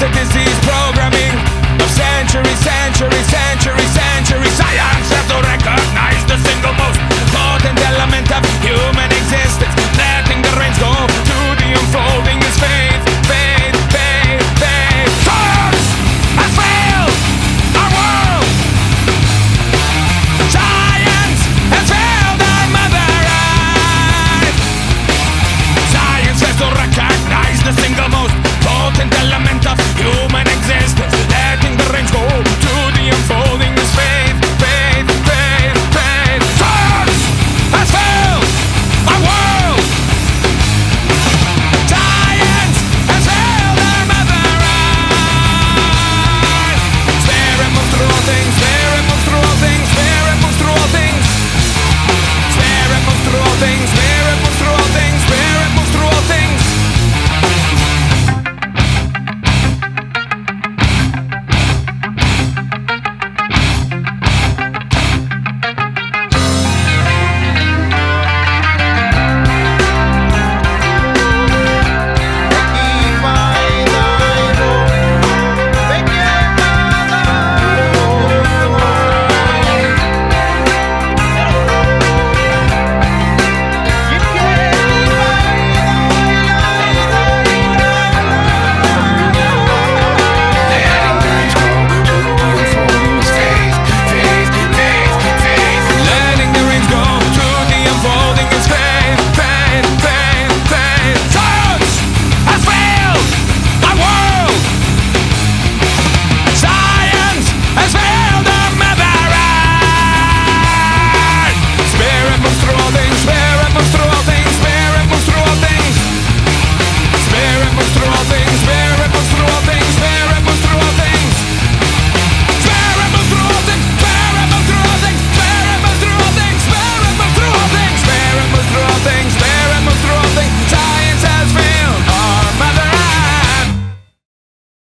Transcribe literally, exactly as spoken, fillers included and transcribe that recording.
the disease programming of centuries, centuries, centuries, centuries. Science has to recognize the single most potent element of human existence. Letting the reins go to the unfolding is faith, faith, faith, faith. Science has failed our world. Science has failed our mother Earth. Science has to recognize the single most potent element of human existence. Letting the reins go to the unfolding is faith, faith, faith, faith. Science has failed our world. Science has failed our mother Earth. Spirit moves through all things, spirit moves through all things, spirit